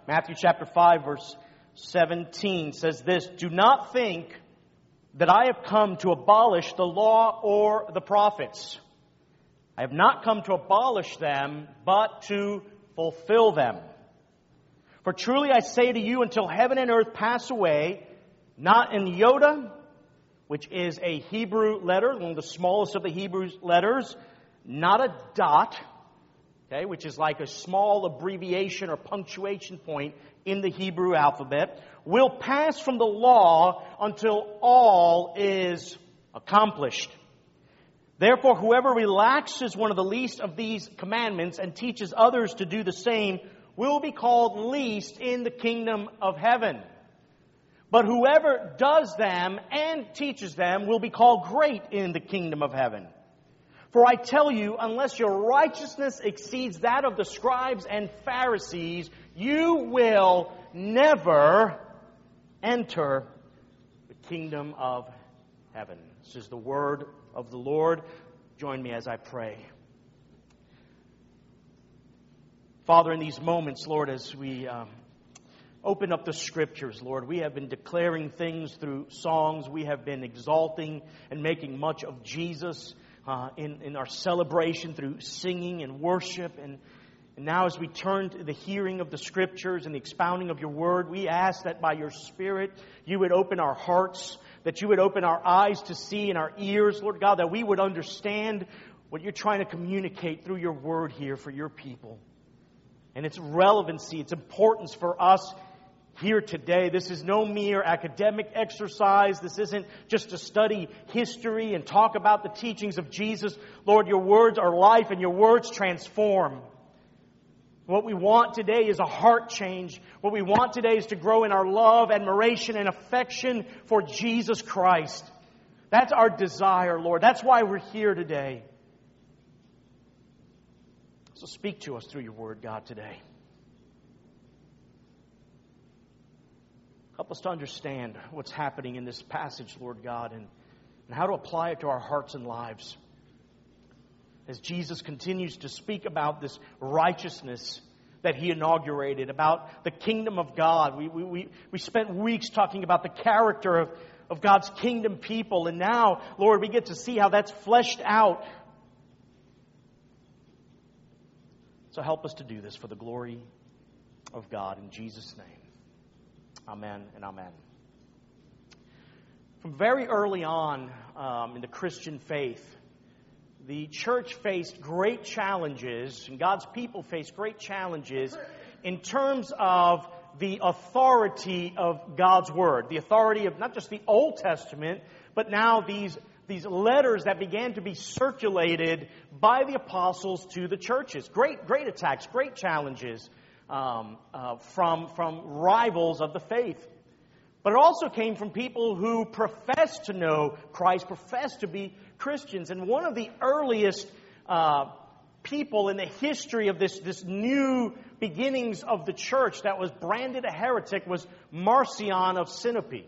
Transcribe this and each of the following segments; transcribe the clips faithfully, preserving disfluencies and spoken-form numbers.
Matthew chapter five, verse seventeen says this, "Do not think that I have come to abolish the law or the prophets. I have not come to abolish them, but to fulfill them. For truly I say to you, until heaven and earth pass away, not an iota," which is a Hebrew letter, one of the smallest of the Hebrew letters, not a dot, okay, which is like a small abbreviation or punctuation point in the Hebrew alphabet, will pass from the law until all is accomplished. Therefore, whoever relaxes one of the least of these commandments and teaches others to do the same will be called least in the kingdom of heaven. But whoever does them and teaches them will be called great in the kingdom of heaven. For I tell you, unless your righteousness exceeds that of the scribes and Pharisees, you will never enter the kingdom of heaven. This is the word of the Lord. Join me as I pray. Father, in these moments, Lord, as we um, open up the Scriptures, Lord, we have been declaring things through songs. We have been exalting and making much of Jesus uh, in, in our celebration through singing and worship. And, and now as we turn to the hearing of the Scriptures and the expounding of your Word, we ask that by your Spirit you would open our hearts, that you would open our eyes to see and our ears, Lord God, that we would understand what you're trying to communicate through your Word here for your people. And its relevancy, its importance for us here today. This is no mere academic exercise. This isn't just to study history and talk about the teachings of Jesus. Lord, your words are life and your words transform. What we want today is a heart change. What we want today is to grow in our love, admiration, and affection for Jesus Christ. That's our desire, Lord. That's why we're here today. So speak to us through your word, God, today. Help us to understand what's happening in this passage, Lord God, and, and how to apply it to our hearts and lives. As Jesus continues to speak about this righteousness that he inaugurated, about the kingdom of God. We, we, we, we spent weeks talking about the character of, of God's kingdom people, and now, Lord, we get to see how that's fleshed out. So help us to do this for the glory of God in Jesus' name. Amen and amen. From very early on um, in the Christian faith, the church faced great challenges, and God's people faced great challenges in terms of the authority of God's Word. The authority of not just the Old Testament, but now these These letters that began to be circulated by the apostles to the churches. Great, great attacks, great challenges um, uh, from, from rivals of the faith. But it also came from people who professed to know Christ, professed to be Christians. And one of the earliest uh, people in the history of this, this new beginnings of the church that was branded a heretic was Marcion of Sinope.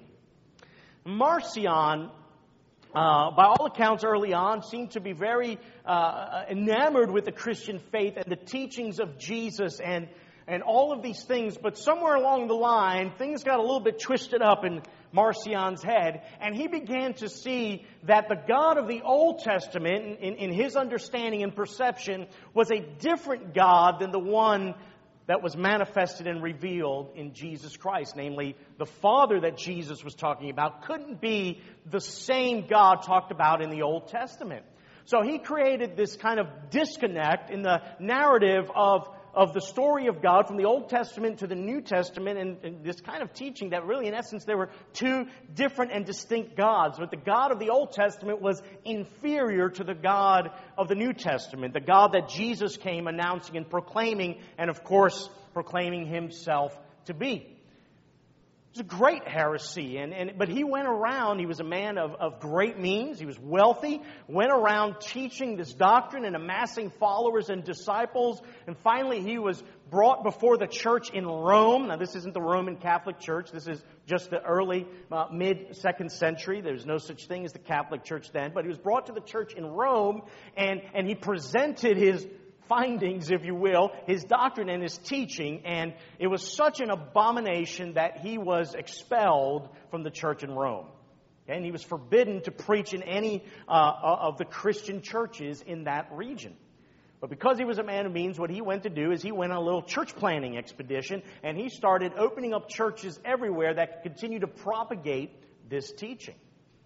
Marcion, Uh, by all accounts early on, seemed to be very uh, enamored with the Christian faith and the teachings of Jesus and, and all of these things. But somewhere along the line, things got a little bit twisted up in Marcion's head. And he began to see that the God of the Old Testament, in, in his understanding and perception, was a different God than the one that was manifested and revealed in Jesus Christ. Namely, the Father that Jesus was talking about couldn't be the same God talked about in the Old Testament. So he created this kind of disconnect in the narrative of, of the story of God from the Old Testament to the New Testament, and, and this kind of teaching that really, in essence, there were two different and distinct gods. But the God of the Old Testament was inferior to the God of the New Testament, the God that Jesus came announcing and proclaiming, and of course, proclaiming himself to be. It was a great heresy, and, and but he went around, he was a man of, of great means, he was wealthy, went around teaching this doctrine and amassing followers and disciples, and finally he was brought before the church in Rome. Now this isn't the Roman Catholic Church, this is just the early, uh, mid-second century. There's no such thing as the Catholic Church then, but he was brought to the church in Rome, and, and he presented his findings, if you will, his doctrine and his teaching, and it was such an abomination that he was expelled from the church in Rome. Okay? And he was forbidden to preach in any uh, of the Christian churches in that region. But because he was a man of means, what he went to do is he went on a little church planting expedition, and he started opening up churches everywhere that could continue to propagate this teaching.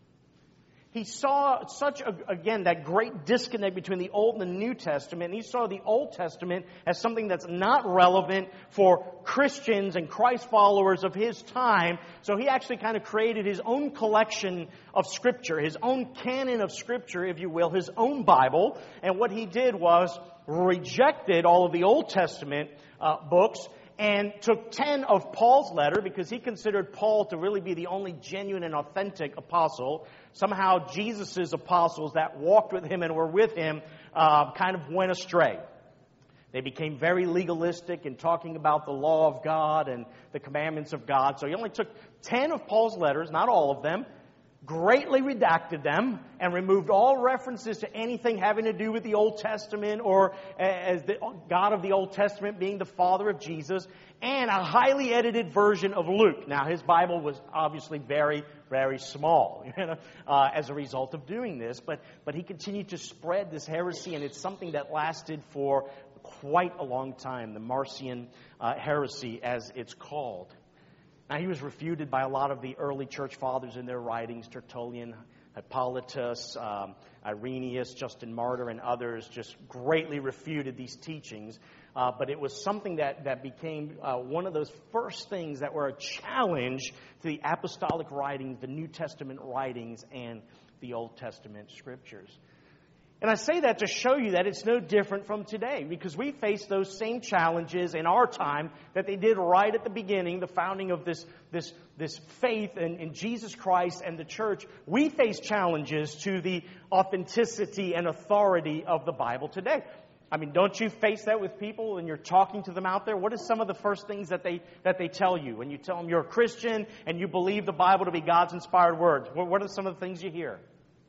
He saw such, a, again, that great disconnect between the Old and the New Testament. And he saw the Old Testament as something that's not relevant for Christians and Christ followers of his time. So he actually kind of created his own collection of Scripture, his own canon of Scripture, if you will, his own Bible. And what he did was rejected all of the Old Testament uh, books and took ten of Paul's letter, because he considered Paul to really be the only genuine and authentic apostle. Somehow Jesus' apostles that walked with him and were with him uh, kind of went astray. They became very legalistic in talking about the law of God and the commandments of God. So he only took ten of Paul's letters, not all of them, greatly redacted them, and removed all references to anything having to do with the Old Testament, or as the God of the Old Testament being the Father of Jesus, and a highly edited version of Luke. Now, his Bible was obviously very, very small, you know, uh, as a result of doing this, but, but he continued to spread this heresy, and it's something that lasted for quite a long time, the Marcion uh, heresy, as it's called. Now, he was refuted by a lot of the early church fathers in their writings, Tertullian, Hippolytus, um, Irenaeus, Justin Martyr, and others just greatly refuted these teachings. Uh, but it was something that, that became uh, one of those first things that were a challenge to the apostolic writings, the New Testament writings, and the Old Testament scriptures. And I say that to show you that it's no different from today, because we face those same challenges in our time that they did right at the beginning, the founding of this, this, this faith in, in Jesus Christ and the church. We face challenges to the authenticity and authority of the Bible today. I mean, don't you face that with people when you're talking to them out there? What are some of the first things that they that they tell you when you tell them you're a Christian and you believe the Bible to be God's inspired words? What, what are some of the things you hear?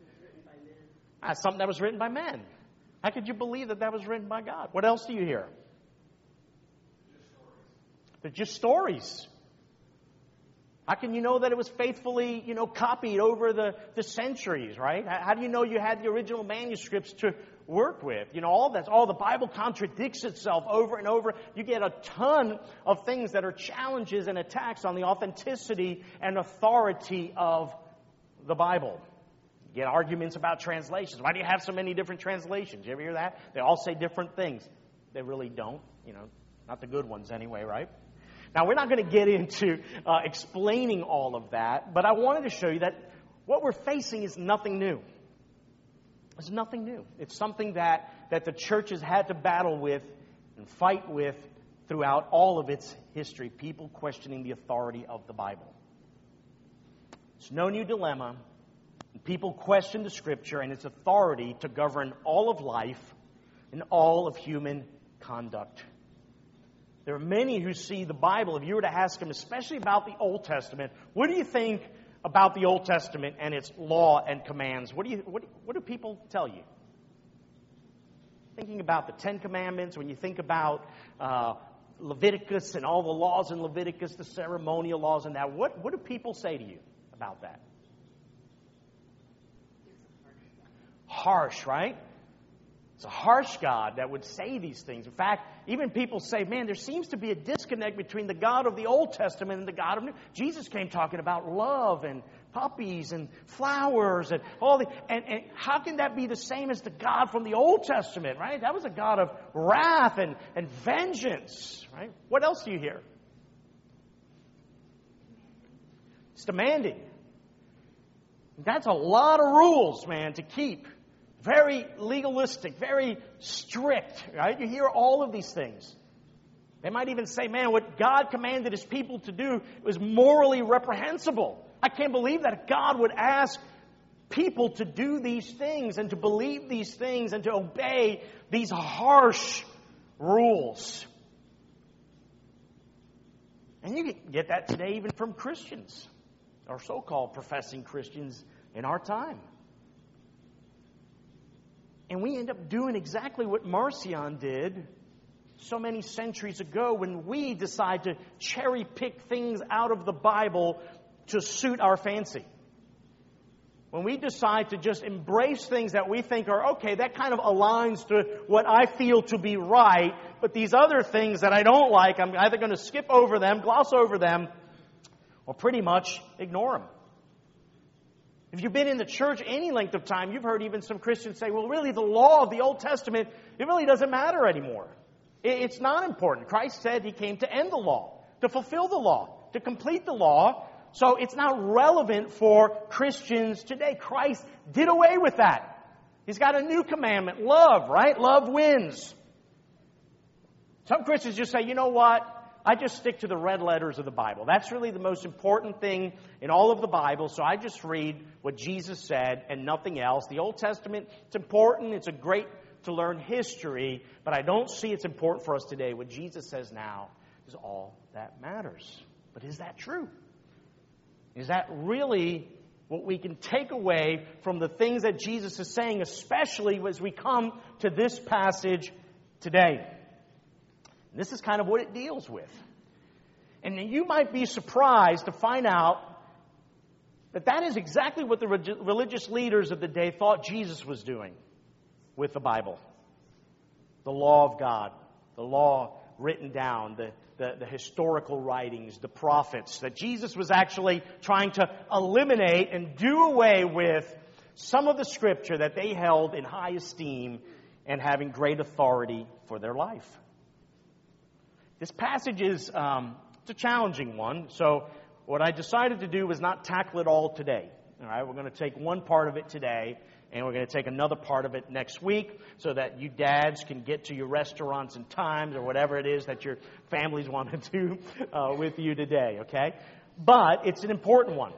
Ah, something that was written by men. How could you believe that that was written by God? What else do you hear? They're just stories. How can you know that it was faithfully, you know, copied over the, the centuries, right? How do you know you had the original manuscripts to work with? You know, all that's all the Bible contradicts itself over and over. You get a ton of things that are challenges and attacks on the authenticity and authority of the Bible. You get arguments about translations. Why do you have so many different translations? You ever hear that? They all say different things. They really don't. You know, not the good ones anyway, right? Now, we're not going to get into uh, explaining all of that, but I wanted to show you that what we're facing is nothing new. It's nothing new. It's something that, that the church has had to battle with and fight with throughout all of its history. People questioning the authority of the Bible. It's no new dilemma. People question the Scripture and its authority to govern all of life and all of human conduct. There are many who see the Bible, if you were to ask them, especially about the Old Testament, what do you think about the Old Testament and its law and commands? What do you what, what do people tell you? Thinking about the Ten Commandments, when you think about uh, Leviticus and all the laws in Leviticus, the ceremonial laws and that, what, what do people say to you about that? Harsh, right? It's a harsh God that would say these things. In fact, even people say, man, there seems to be a disconnect between the God of the Old Testament and the God of New. Jesus came talking about love and puppies and flowers and all the, and, and how can that be the same as the God from the Old Testament, right? That was a God of wrath and, and vengeance, right? What else do you hear? It's demanding. That's a lot of rules, man, to keep. Very legalistic, very strict, right? You hear all of these things. They might even say, man, what God commanded His people to do was morally reprehensible. I can't believe that God would ask people to do these things and to believe these things and to obey these harsh rules. And you get that today even from Christians, or so-called professing Christians in our time. And we end up doing exactly what Marcion did so many centuries ago when we decide to cherry pick things out of the Bible to suit our fancy. When we decide to just embrace things that we think are, okay, that kind of aligns to what I feel to be right, but these other things that I don't like, I'm either going to skip over them, gloss over them, or pretty much ignore them. If you've been in the church any length of time, you've heard even some Christians say, well, really, the law of the Old Testament, it really doesn't matter anymore. It's not important. Christ said He came to end the law, to fulfill the law, to complete the law. So it's not relevant for Christians today. Christ did away with that. He's got a new commandment, love, right? Love wins. Some Christians just say, you know what? I just stick to the red letters of the Bible. That's really the most important thing in all of the Bible. So I just read what Jesus said and nothing else. The Old Testament, it's important. It's a great to learn history. But I don't see it's important for us today. What Jesus says now is all that matters. But is that true? Is that really what we can take away from the things that Jesus is saying, especially as we come to this passage today? And this is kind of what it deals with. And you might be surprised to find out that that is exactly what the religious leaders of the day thought Jesus was doing with the Bible. The law of God, the law written down, the The, the historical writings, the prophets, that Jesus was actually trying to eliminate and do away with some of the Scripture that they held in high esteem and having great authority for their life. This passage is um, it's a challenging one, so what I decided to do was not tackle it all today. All right, we're going to take one part of it today, and we're going to take another part of it next week so that you dads can get to your restaurants and times or whatever it is that your families want to do uh, with you today, okay? But it's an important one.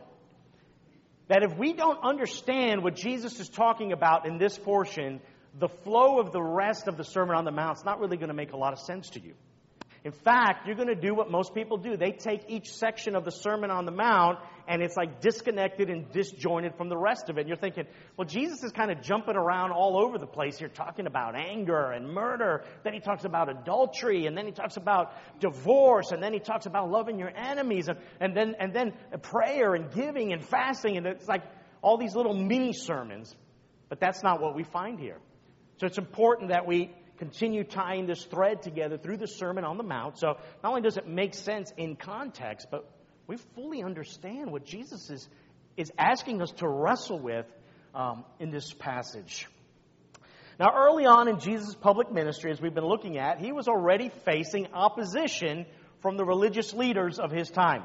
That if we don't understand what Jesus is talking about in this portion, the flow of the rest of the Sermon on the Mount is not really going to make a lot of sense to you. In fact, you're going to do what most people do. They take each section of the Sermon on the Mount, and it's like disconnected and disjointed from the rest of it. And you're thinking, well, Jesus is kind of jumping around all over the place here, talking about anger and murder. Then He talks about adultery, and then He talks about divorce, and then He talks about loving your enemies, and, and then and then prayer and giving and fasting. And it's like all these little mini sermons. But that's not what we find here. So it's important that we continue tying this thread together through the Sermon on the Mount. So not only does it make sense in context, but we fully understand what Jesus is, is asking us to wrestle with um, in this passage. Now, early on in Jesus' public ministry, as we've been looking at, He was already facing opposition from the religious leaders of His time.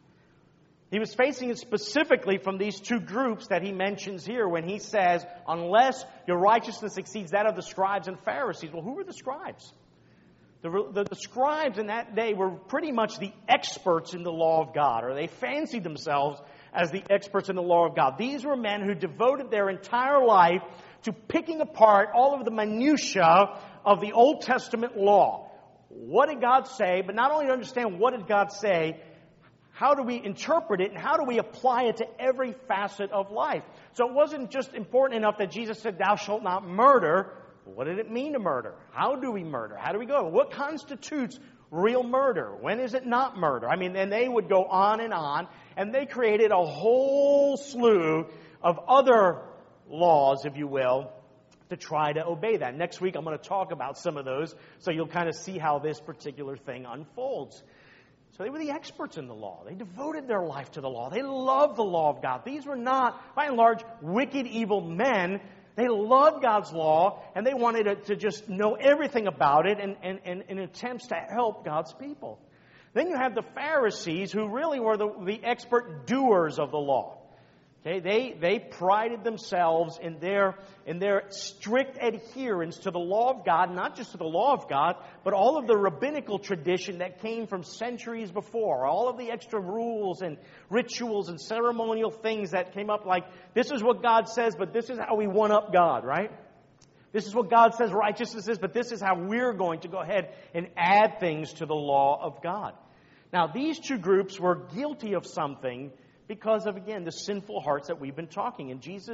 He was facing it specifically from these two groups that He mentions here when He says, unless your righteousness exceeds that of the scribes and Pharisees. Well, who were the scribes? The, the, the scribes in that day were pretty much the experts in the law of God, or they fancied themselves as the experts in the law of God. These were men who devoted their entire life to picking apart all of the minutiae of the Old Testament law. What did God say? But not only to understand what did God say, how do we interpret it, and how do we apply it to every facet of life? So it wasn't just important enough that Jesus said, thou shalt not murder. What did it mean to murder? How do we murder? How do we go? What constitutes real murder? When is it not murder? I mean, and they would go on and on, and they created a whole slew of other laws, if you will, to try to obey that. Next week, I'm going to talk about some of those, so you'll kind of see how this particular thing unfolds. So they were the experts in the law. They devoted their life to the law. They loved the law of God. These were not, by and large, wicked, evil men. They loved God's law, and they wanted to, to just know everything about it and, and, and in attempts to help God's people. Then you have the Pharisees, who really were the, the expert doers of the law. Okay, they they prided themselves in their in their strict adherence to the law of God, not just to the law of God, but all of the rabbinical tradition that came from centuries before, all of the extra rules and rituals and ceremonial things that came up, like this is what God says, but this is how we one up God, right? This is what God says righteousness is, but this is how we're going to go ahead and add things to the law of God. Now, these two groups were guilty of something because of, again, the sinful hearts that we've been talking. And Jesus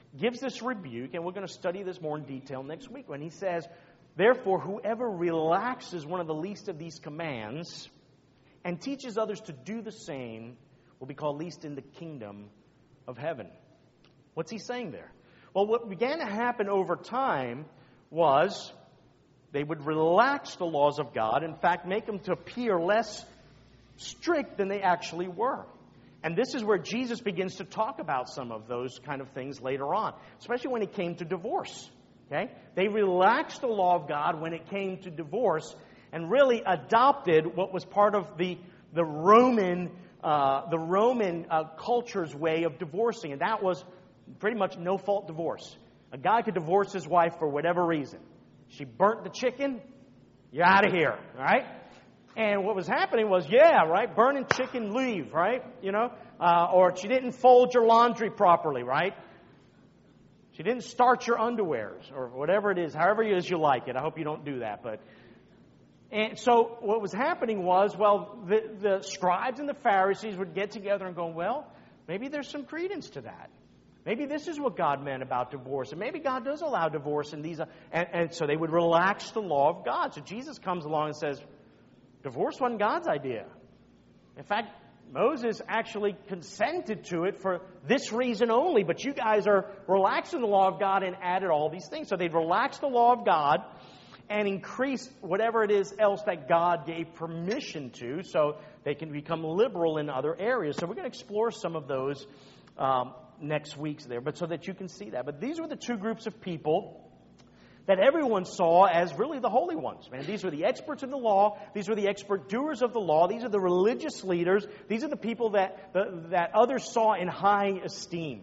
gives this rebuke, and we're going to study this more in detail next week, when he says, therefore, whoever relaxes one of the least of these commands and teaches others to do the same will be called least in the kingdom of heaven. What's he saying there? Well, what began to happen over time was they would relax the laws of God, in fact, make them to appear less strict than they actually were. And this is where Jesus begins to talk about some of those kind of things later on, especially when it came to divorce. Okay? They relaxed the law of God when it came to divorce and really adopted what was part of the, the Roman, uh, the Roman uh, culture's way of divorcing, and that was pretty much no-fault divorce. A guy could divorce his wife for whatever reason. She burnt the chicken, you're out of here, right? And what was happening was, yeah, right, burning chicken, leave, right? You know, uh, or she didn't fold your laundry properly, right? She didn't starch your underwears, or whatever it is, however it is you like it. I hope you don't do that, but... And so what was happening was, well, the, the scribes and the Pharisees would get together and go, well, maybe there's some credence to that. Maybe this is what God meant about divorce. And maybe God does allow divorce in these. And, and so they would relax the law of God. So Jesus comes along and says, divorce wasn't God's idea. In fact, Moses actually consented to it for this reason only. But you guys are relaxing the law of God and added all these things. So they'd relax the law of God and increase whatever it is else that God gave permission to, so they can become liberal in other areas. So we're going to explore some of those um, next week there, but so that you can see that. But these were the two groups of people that everyone saw as really the holy ones. Man, these were the experts in the law. These were the expert doers of the law. These are the religious leaders. These are the people that that others saw in high esteem.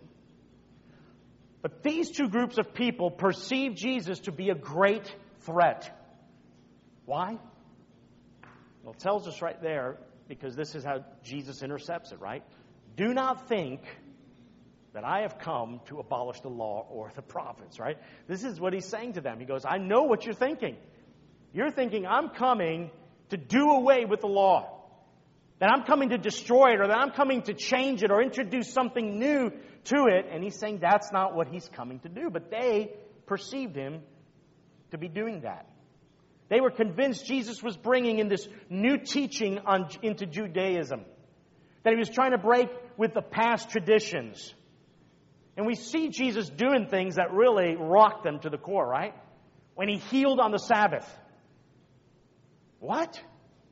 But these two groups of people perceived Jesus to be a great threat. Why? Well, it tells us right there, because this is how Jesus intercepts it, right? Do not think that I have come to abolish the law or the prophets, right? This is what he's saying to them. He goes, I know what you're thinking. You're thinking I'm coming to do away with the law, that I'm coming to destroy it, or that I'm coming to change it or introduce something new to it. And he's saying that's not what he's coming to do. But they perceived him to be doing that. They were convinced Jesus was bringing in this new teaching on, into Judaism, that he was trying to break with the past traditions. And we see Jesus doing things that really rocked them to the core, right? When he healed on the Sabbath. What?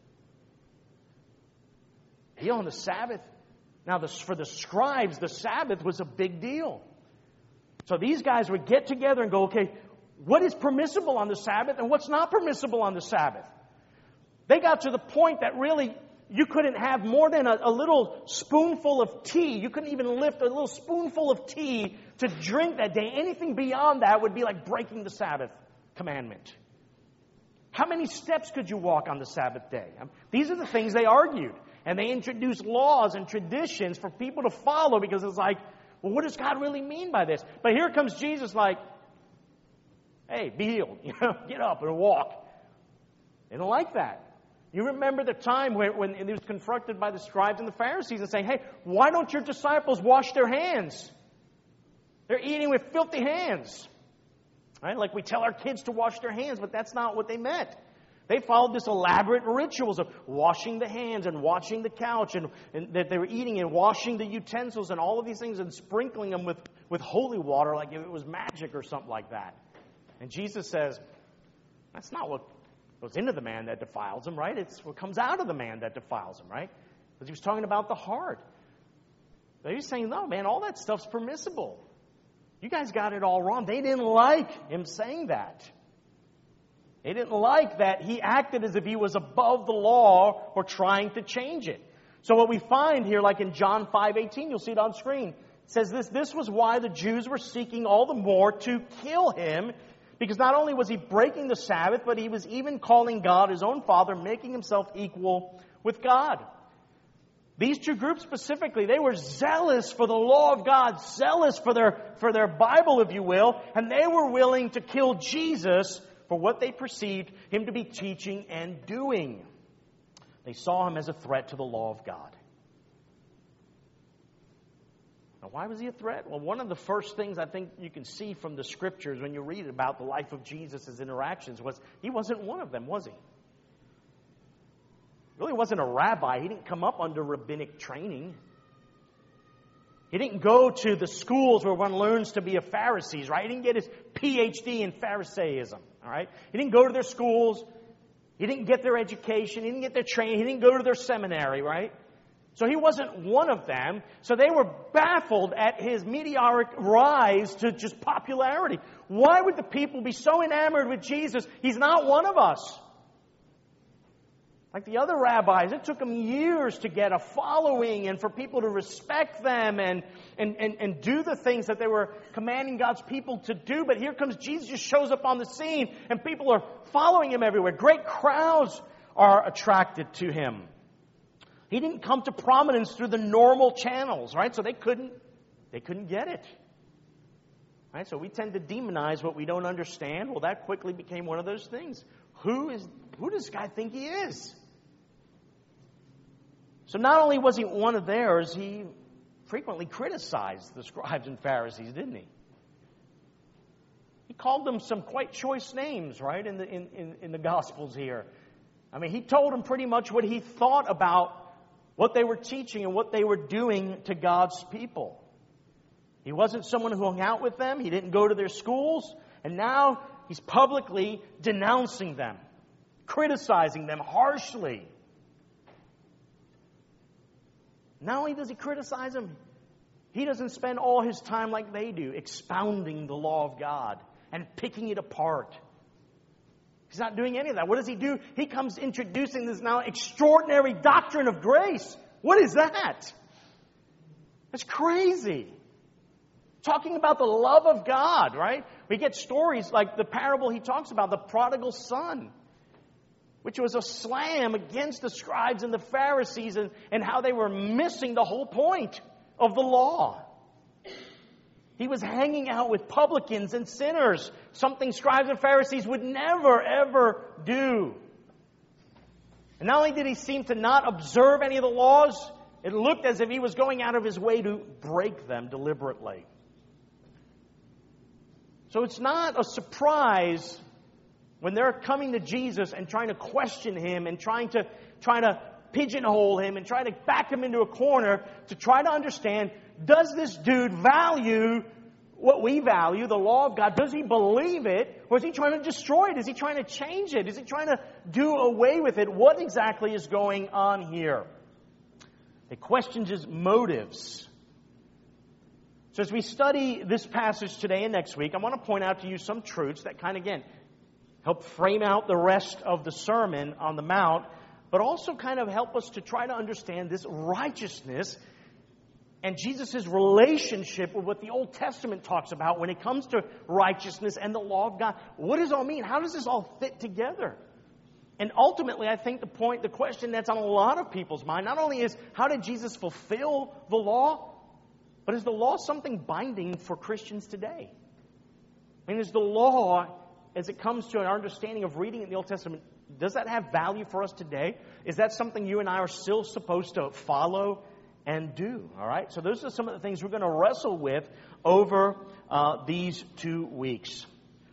Heal on the Sabbath? Now, the, for the scribes, the Sabbath was a big deal. So these guys would get together and go, okay, what is permissible on the Sabbath and what's not permissible on the Sabbath? They got to the point that really you couldn't have more than a, a little spoonful of tea. You couldn't even lift a little spoonful of tea to drink that day. Anything beyond that would be like breaking the Sabbath commandment. How many steps could you walk on the Sabbath day? These are the things they argued. And they introduced laws and traditions for people to follow, because it's like, well, what does God really mean by this? But here comes Jesus like, hey, be healed. You know, get up and walk. They don't like that. You remember the time when, when he was confronted by the scribes and the Pharisees and saying, hey, why don't your disciples wash their hands? They're eating with filthy hands. Right? Like we tell our kids to wash their hands, but that's not what they meant. They followed this elaborate rituals of washing the hands and washing the couch, and, and that they were eating and washing the utensils and all of these things and sprinkling them with, with holy water like if it was magic or something like that. And Jesus says, that's not what goes into the man that defiles him, right? It's what comes out of the man that defiles him, right? Because he was talking about the heart. They were saying, no, man, all that stuff's permissible. You guys got it all wrong. They didn't like him saying that. They didn't like that he acted as if he was above the law or trying to change it. So what we find here, like in John five eighteen, you'll see it on screen, it says this, this was why the Jews were seeking all the more to kill him, because not only was he breaking the Sabbath, but he was even calling God his own Father, making himself equal with God. These two groups specifically, they were zealous for the law of God, zealous for their, for their Bible, if you will, and they were willing to kill Jesus for what they perceived him to be teaching and doing. They saw him as a threat to the law of God. Now, why was he a threat? Well, one of the first things I think you can see from the Scriptures when you read about the life of Jesus' interactions was he wasn't one of them, was he? Really wasn't a rabbi. He didn't come up under rabbinic training. He didn't go to the schools where one learns to be a Pharisee, right? He didn't get his P H D in Pharisaism, all right? He didn't go to their schools. He didn't get their education. He didn't get their training. He didn't go to their seminary, right? So he wasn't one of them. So they were baffled at his meteoric rise to just popularity. Why would the people be so enamored with Jesus? He's not one of us. Like the other rabbis, it took them years to get a following and for people to respect them and, and, and, and do the things that they were commanding God's people to do. But here comes Jesus, just shows up on the scene and people are following him everywhere. Great crowds are attracted to him. He didn't come to prominence through the normal channels, right? So they couldn't, they couldn't get it. Right? So we tend to demonize what we don't understand. Well, that quickly became one of those things. Who is, who does this guy think he is? So not only was he one of theirs, he frequently criticized the scribes and Pharisees, didn't he? He called them some quite choice names, right, in the, in, in, in the Gospels here. I mean, he told them pretty much what he thought about what they were teaching and what they were doing to God's people. He wasn't someone who hung out with them. He didn't go to their schools. And now he's publicly denouncing them, criticizing them harshly. Not only does he criticize them, he doesn't spend all his time like they do, expounding the law of God and picking it apart. He's not doing any of that. What does he do? He comes introducing this now extraordinary doctrine of grace. What is that? That's crazy. Talking about the love of God, right? We get stories like the parable he talks about, the prodigal son, which was a slam against the scribes and the Pharisees and, and how they were missing the whole point of the law. He was hanging out with publicans and sinners, something scribes and Pharisees would never, ever do. And not only did he seem to not observe any of the laws, it looked as if he was going out of his way to break them deliberately. So it's not a surprise when they're coming to Jesus and trying to question him and trying to, trying to pigeonhole him and trying to back him into a corner to try to understand, does this dude value what we value, the law of God? Does he believe it? Or is he trying to destroy it? Is he trying to change it? Is he trying to do away with it? What exactly is going on here? It questions his motives. So as we study this passage today and next week, I want to point out to you some truths that kind of, again, help frame out the rest of the Sermon on the Mount, but also kind of help us to try to understand this righteousness and Jesus' relationship with what the Old Testament talks about when it comes to righteousness and the law of God. What does it all mean? How does this all fit together? And ultimately, I think the point, the question that's on a lot of people's mind, not only is how did Jesus fulfill the law, but is the law something binding for Christians today? I mean, is the law, as it comes to our understanding of reading in the Old Testament, does that have value for us today? Is that something you and I are still supposed to follow and do? All right? So those are some of the things we're going to wrestle with over uh, these two weeks.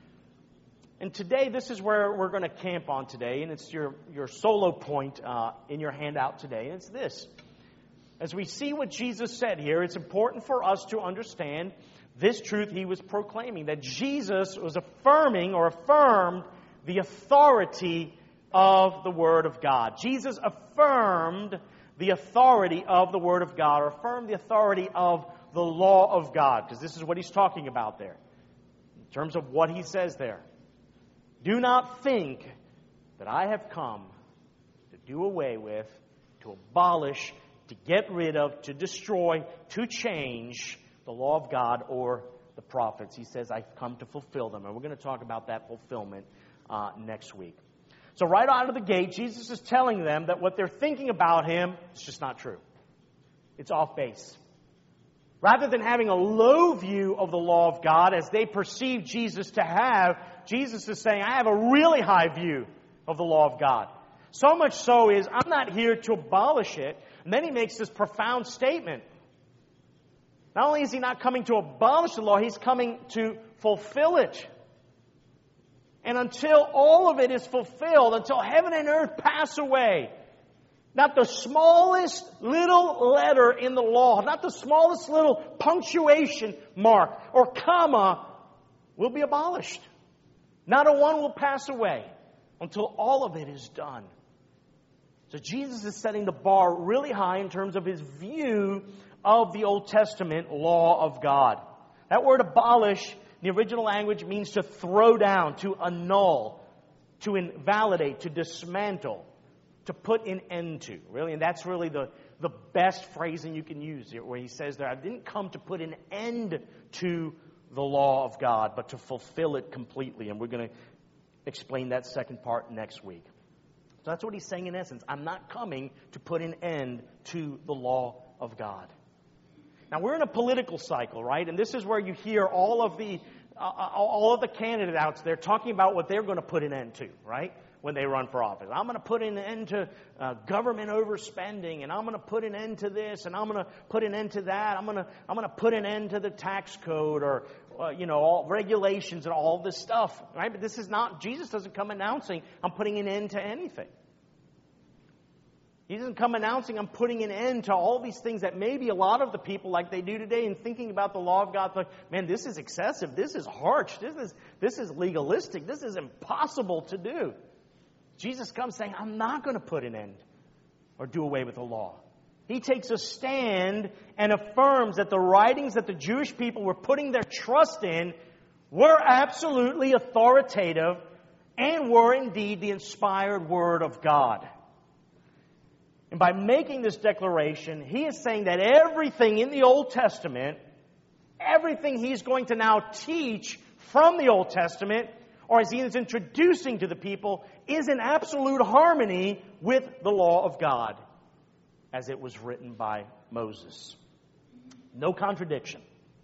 And today, this is where we're going to camp on today, and it's your, your solo point uh, in your handout today, and it's this. As we see what Jesus said here, it's important for us to understand this truth he was proclaiming, that Jesus was affirming or affirmed the authority of the Word of God. Jesus affirmed the authority of the Word of God, or affirmed the authority of the law of God, because this is what he's talking about there, in terms of what he says there. Do not think that I have come to do away with, to abolish, to get rid of, to destroy, to change the law of God or the prophets. He says, I've come to fulfill them. And we're going to talk about that fulfillment uh, next week. So right out of the gate, Jesus is telling them that what they're thinking about him is just not true. It's off base. Rather than having a low view of the law of God as they perceive Jesus to have, Jesus is saying, I have a really high view of the law of God. So much so is, I'm not here to abolish it. And then he makes this profound statement. Not only is he not coming to abolish the law, he's coming to fulfill it. And until all of it is fulfilled, until heaven and earth pass away, not the smallest little letter in the law, not the smallest little punctuation mark or comma will be abolished. Not a one will pass away until all of it is done. So Jesus is setting the bar really high in terms of his view of the Old Testament law of God. That word abolish, in the original language, means to throw down, to annul, to invalidate, to dismantle, to put an end to. Really, and that's really the, the best phrasing you can use here, where he says there, I didn't come to put an end to the law of God, but to fulfill it completely. And we're going to explain that second part next week. So that's what he's saying in essence. I'm not coming to put an end to the law of God. Now, we're in a political cycle, right? And this is where you hear all of the uh, all of the candidates out there talking about what they're going to put an end to, right? When they run for office. I'm going to put an end to uh, government overspending, and I'm going to put an end to this, and I'm going to put an end to that. I'm going to I'm going to put an end to the tax code, or uh, you know, all regulations and all this stuff, right? But this is not, Jesus doesn't come announcing I'm putting an end to anything. He doesn't come announcing I'm putting an end to all these things that maybe a lot of the people, like they do today, in thinking about the law of God, like, man, this is excessive, this is harsh, this is this is legalistic, this is impossible to do. Jesus comes saying, I'm not going to put an end or do away with the law. He takes a stand and affirms that the writings that the Jewish people were putting their trust in were absolutely authoritative and were indeed the inspired Word of God. And by making this declaration, he is saying that everything in the Old Testament, everything he's going to now teach from the Old Testament, or as he is introducing to the people, is in absolute harmony with the law of God as it was written by Moses. No contradiction.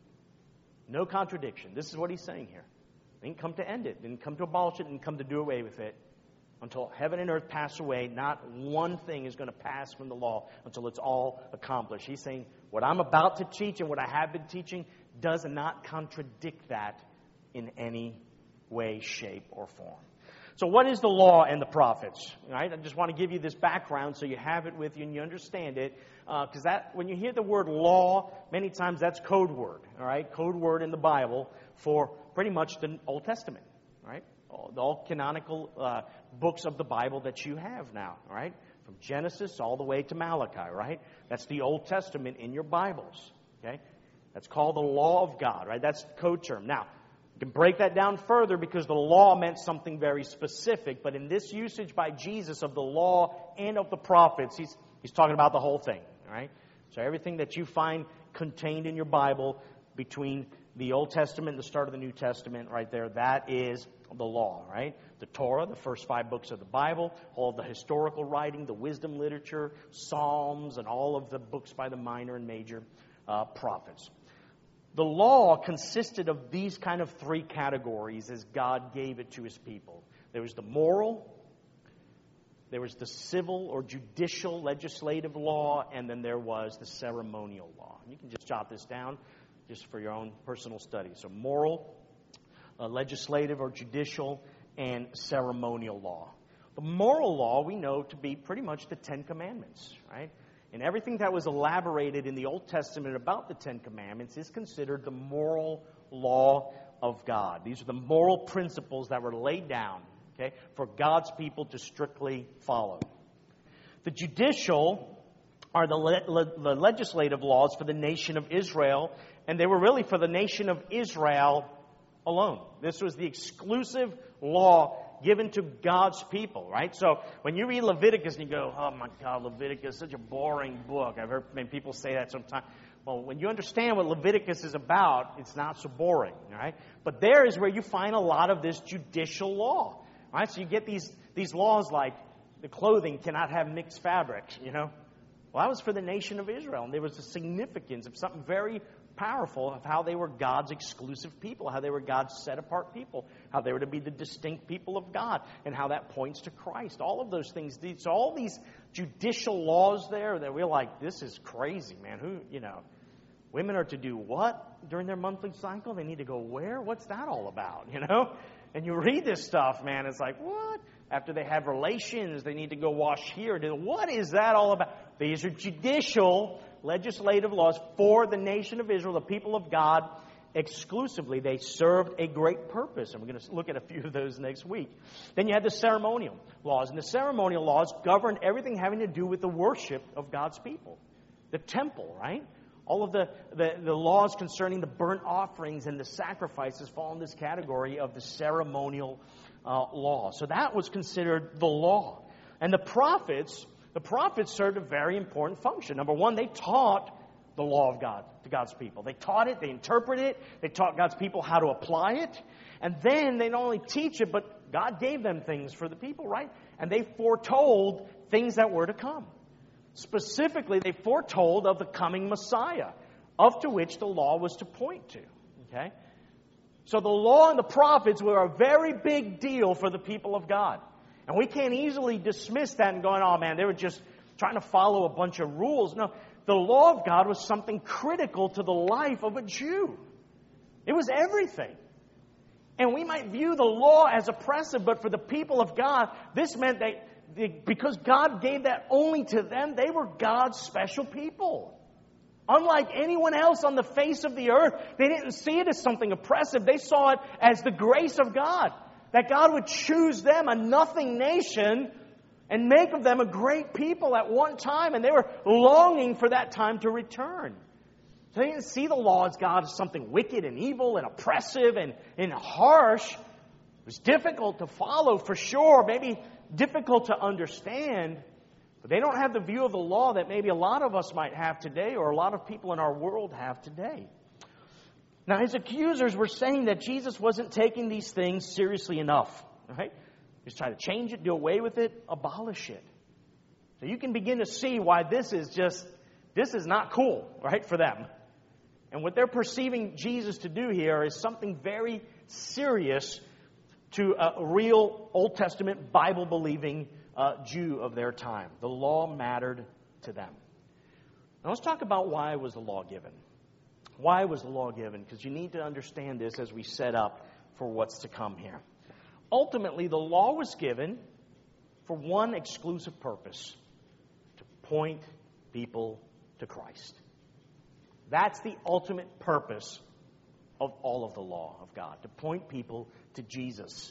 No contradiction. This is what he's saying here. He didn't come to end it, didn't come to abolish it, didn't come to do away with it. Until heaven and earth pass away, not one thing is going to pass from the law until it's all accomplished. He's saying what I'm about to teach and what I have been teaching does not contradict that in any way, shape, or form. So what is the law and the prophets? Right? I just want to give you this background so you have it with you and you understand it. Because uh, that when you hear the word law, many times that's code word. All right, code word in the Bible for pretty much the Old Testament. Right? All, all canonical uh, books of the Bible that you have now. Right? From Genesis all the way to Malachi. Right? That's the Old Testament in your Bibles. Okay? That's called the law of God. Right? That's the code term. Now, you can break that down further because the law meant something very specific. But in this usage by Jesus of the law and of the prophets, he's he's talking about the whole thing. All right? So everything that you find contained in your Bible between the Old Testament and the start of the New Testament right there, that is the law, right? The Torah, the first five books of the Bible, all of the historical writing, the wisdom literature, Psalms, and all of the books by the minor and major uh, prophets. The law consisted of these kind of three categories as God gave it to his people. There was the moral, there was the civil or judicial legislative law, and then there was the ceremonial law. You can just jot this down just for your own personal study. So moral, uh, legislative or judicial, and ceremonial law. The moral law we know to be pretty much the Ten Commandments, right? And everything that was elaborated in the Old Testament about the Ten Commandments is considered the moral law of God. These are the moral principles that were laid down, okay, for God's people to strictly follow. The judicial are the, le- le- the legislative laws for the nation of Israel, and they were really for the nation of Israel alone. This was the exclusive law given to God's people, right? So when you read Leviticus and you go, oh my God, Leviticus is such a boring book. I've heard many people say that sometimes. Well, when you understand what Leviticus is about, it's not so boring, right? But there is where you find a lot of this judicial law, right? So you get these, these laws like the clothing cannot have mixed fabrics, you know? Well, that was for the nation of Israel, and there was a significance of something very powerful of how they were God's exclusive people, how they were God's set-apart people, how they were to be the distinct people of God, and how that points to Christ. All of those things. So all these judicial laws there that we're like, this is crazy, man. Who, you know, Women are to do what during their monthly cycle? They need to go where? What's that all about, you know? And you read this stuff, man, it's like, what? After they have relations, they need to go wash here. What is that all about? These are judicial, legislative laws for the nation of Israel, the people of God, exclusively. They served a great purpose, and we're going to look at a few of those next week. Then you had the ceremonial laws, and the ceremonial laws governed everything having to do with the worship of God's people. The temple, right? All of the, the, the laws concerning the burnt offerings and the sacrifices fall in this category of the ceremonial uh, law. So that was considered the law. And the prophets, the prophets served a very important function. Number one, they taught the law of God to God's people. They taught it, they interpreted it, they taught God's people how to apply it. And then they not only teach it, but God gave them things for the people, right? And they foretold things that were to come. Specifically, they foretold of the coming Messiah, up to which the law was to point to. Okay? So the law and the prophets were a very big deal for the people of God. And we can't easily dismiss that and going, oh man, they were just trying to follow a bunch of rules. No, the law of God was something critical to the life of a Jew. It was everything. And we might view the law as oppressive, but for the people of God, this meant that because God gave that only to them, they were God's special people. Unlike anyone else on the face of the earth, they didn't see it as something oppressive. They saw it as the grace of God. That God would choose them, a nothing nation, and make of them a great people at one time. And they were longing for that time to return. So they didn't see the law as God as something wicked and evil and oppressive and, and harsh. It was difficult to follow for sure. Maybe difficult to understand, but they don't have the view of the law that maybe a lot of us might have today or a lot of people in our world have today. Now, his accusers were saying that Jesus wasn't taking these things seriously enough, right? He's trying to change it, do away with it, abolish it. So you can begin to see why this is just, this is not cool, right, for them. And what they're perceiving Jesus to do here is something very serious to a real Old Testament Bible-believing uh, Jew of their time. The law mattered to them. Now let's talk about why was the law given. Why was the law given? Because you need to understand this as we set up for what's to come here. Ultimately, the law was given for one exclusive purpose: to point people to Christ. That's the ultimate purpose of all of the law of God, to point people to Jesus.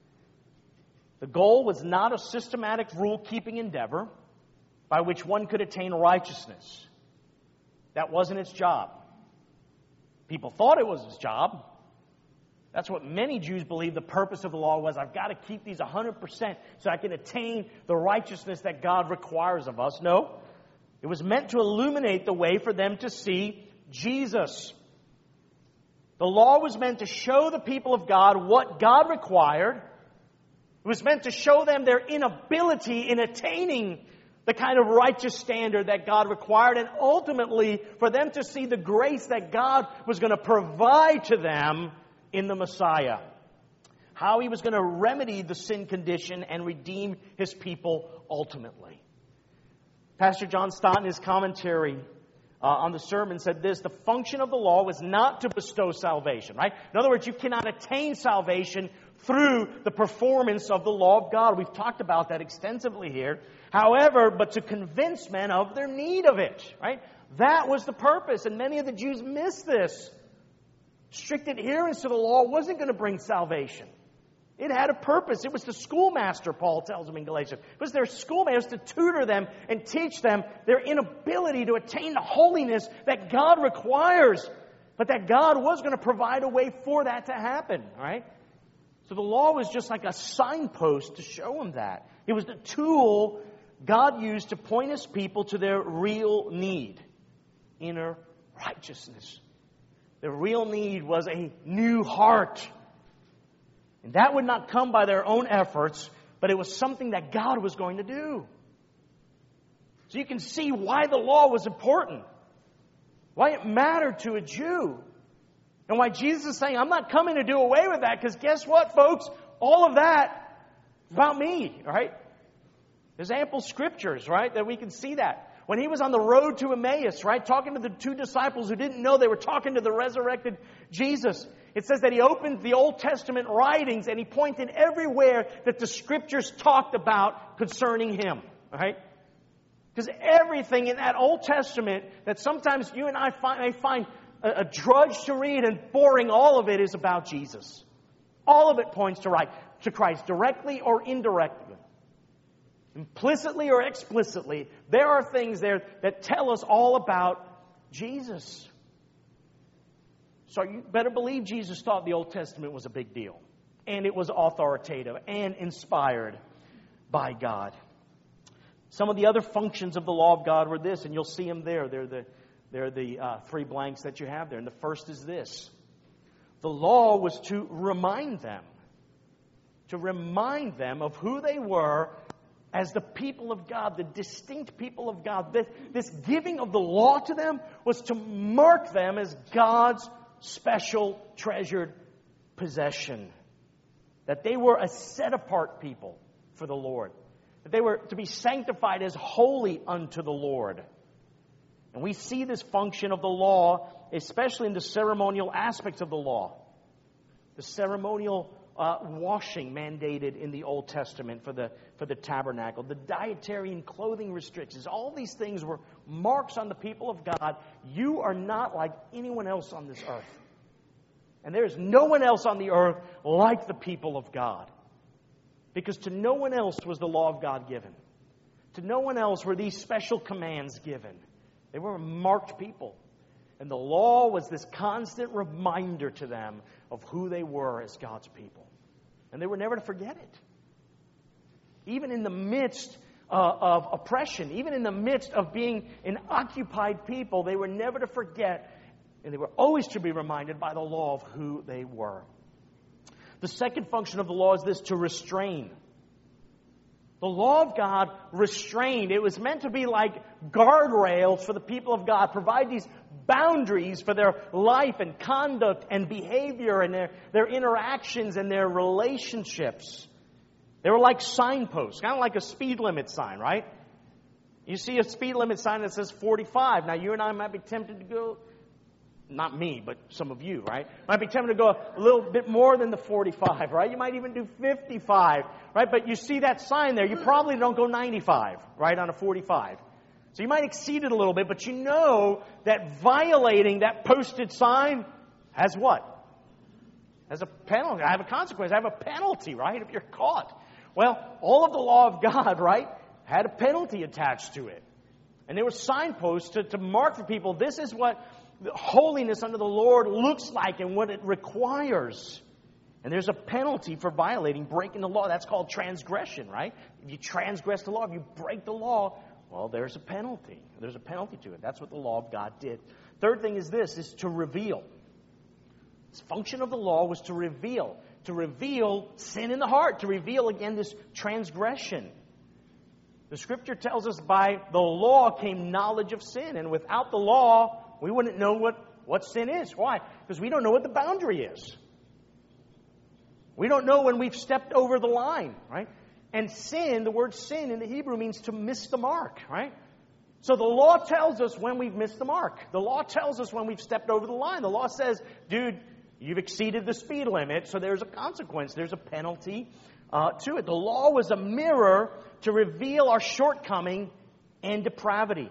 The goal was not a systematic rule-keeping endeavor by which one could attain righteousness. That wasn't its job. People thought it was its job. That's what many Jews believed the purpose of the law was. I've got to keep these one hundred percent so I can attain the righteousness that God requires of us. No, it was meant to illuminate the way for them to see Jesus. The law was meant to show the people of God what God required. It was meant to show them their inability in attaining the kind of righteous standard that God required, and ultimately for them to see the grace that God was going to provide to them in the Messiah. How He was going to remedy the sin condition and redeem His people ultimately. Pastor John Stott, in his commentary uh, on the sermon, said this: the function of the law was not to bestow salvation, right? In other words, you cannot attain salvation through the performance of the law of God. We've talked about that extensively here. However, but to convince men of their need of it, right? That was the purpose, and many of the Jews missed this. Strict adherence to the law wasn't going to bring salvation. It had a purpose. It was the schoolmaster, Paul tells them in Galatians. It was their schoolmaster to tutor them and teach them their inability to attain the holiness that God requires, but that God was going to provide a way for that to happen, right? So the law was just like a signpost to show them that. It was the tool God used to point His people to their real need, inner righteousness. Their real need was a new heart. And that would not come by their own efforts, but it was something that God was going to do. So you can see why the law was important, why it mattered to a Jew, and why Jesus is saying, I'm not coming to do away with that, because guess what, folks? All of that is about me, right? There's ample scriptures, right, that we can see that. When he was on the road to Emmaus, right, talking to the two disciples who didn't know they were talking to the resurrected Jesus, it says that he opened the Old Testament writings and he pointed everywhere that the Scriptures talked about concerning him, right? Because everything in that Old Testament that sometimes you and I find, may find a, a drudge to read and boring, all of it is about Jesus. All of it points to, right, to Christ, directly or indirectly. Implicitly or explicitly, there are things there that tell us all about Jesus. So you better believe Jesus thought the Old Testament was a big deal. And it was authoritative and inspired by God. Some of the other functions of the law of God were this, and you'll see them there. They're the, they're the uh, three blanks that you have there. And the first is this. The law was to remind them. To remind them of who they were as the people of God, the distinct people of God. This, this giving of the law to them was to mark them as God's special treasured possession. That they were a set-apart people for the Lord. That they were to be sanctified as holy unto the Lord. And we see this function of the law, especially in the ceremonial aspects of the law. The ceremonial Uh, washing mandated in the Old Testament for the for the tabernacle, the dietary and clothing restrictions, all these things were marks on the people of God. You are not like anyone else on this earth. And there is no one else on the earth like the people of God. Because to no one else was the law of God given. To no one else were these special commands given. They were a marked people. And the law was this constant reminder to them of who they were as God's people. And they were never to forget it. Even in the midst uh, of oppression, even in the midst of being an occupied people, they were never to forget, and they were always to be reminded by the law of who they were. The second function of the law is this, to restrain. The law of God restrained. It was meant to be like guardrails for the people of God, provide these boundaries for their life and conduct and behavior and their, their interactions and their relationships. They were like signposts, kind of like a speed limit sign, right? You see a speed limit sign that says forty-five. Now, you and I might be tempted to go, not me, but some of you, right? Might be tempted to go a little bit more than the forty-five, right? You might even do fifty-five, right? But you see that sign there, you probably don't go ninety-five, right, on a forty-five. So you might exceed it a little bit, but you know that violating that posted sign has what? Has a penalty. I have a consequence. I have a penalty, right, if you're caught. Well, all of the law of God, right, had a penalty attached to it. And there were signposts to, to mark for people, this is what the holiness under the Lord looks like and what it requires. And there's a penalty for violating, breaking the law. That's called transgression, right? If you transgress the law, if you break the law, well, there's a penalty. There's a penalty to it. That's what the law of God did. Third thing is this, is to reveal. The function of the law was to reveal. To reveal sin in the heart. To reveal, again, this transgression. The Scripture tells us by the law came knowledge of sin. And without the law, we wouldn't know what, what sin is. Why? Because we don't know what the boundary is. We don't know when we've stepped over the line, right? And sin, the word sin in the Hebrew means to miss the mark, right? So the law tells us when we've missed the mark. The law tells us when we've stepped over the line. The law says, dude, you've exceeded the speed limit, so there's a consequence. There's a penalty uh, to it. The law was a mirror to reveal our shortcoming and depravity.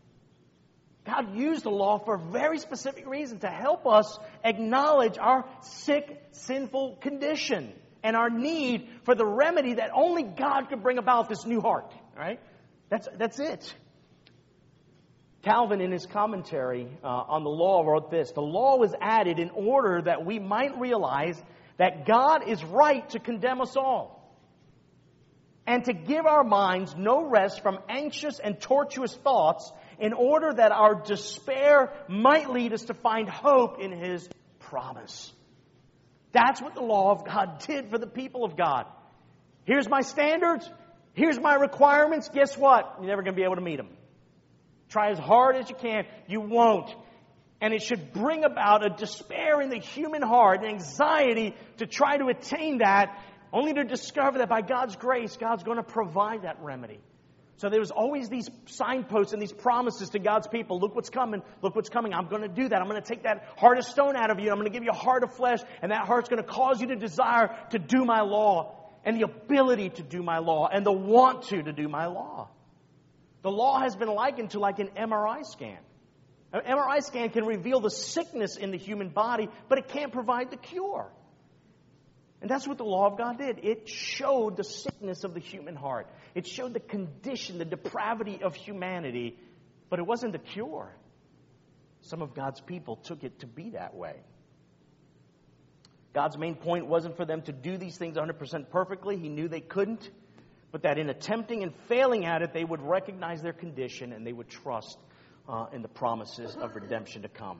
God used the law for a very specific reason, to help us acknowledge our sick, sinful condition and our need for the remedy that only God could bring about, this new heart. Right? That's that's it. Calvin, in his commentary uh, on the law, wrote this: the law was added in order that we might realize that God is right to condemn us all, and to give our minds no rest from anxious and tortuous thoughts, in order that our despair might lead us to find hope in His promise. That's what the law of God did for the people of God. Here's my standards. Here's my requirements. Guess what? You're never going to be able to meet them. Try as hard as you can. You won't. And it should bring about a despair in the human heart, an anxiety to try to attain that, only to discover that by God's grace, God's going to provide that remedy. So there was always these signposts and these promises to God's people. Look what's coming. Look what's coming. I'm going to do that. I'm going to take that heart of stone out of you. I'm going to give you a heart of flesh. And that heart's going to cause you to desire to do my law. And the ability to do my law. And the want to to do my law. The law has been likened to like an M R I scan. An M R I scan can reveal the sickness in the human body, but it can't provide the cure. And that's what the law of God did. It showed the sickness of the human heart. It showed the condition, the depravity of humanity, but it wasn't the cure. Some of God's people took it to be that way. God's main point wasn't for them to do these things one hundred percent perfectly. He knew they couldn't, but that in attempting and failing at it, they would recognize their condition and they would trust uh, in the promises of redemption to come.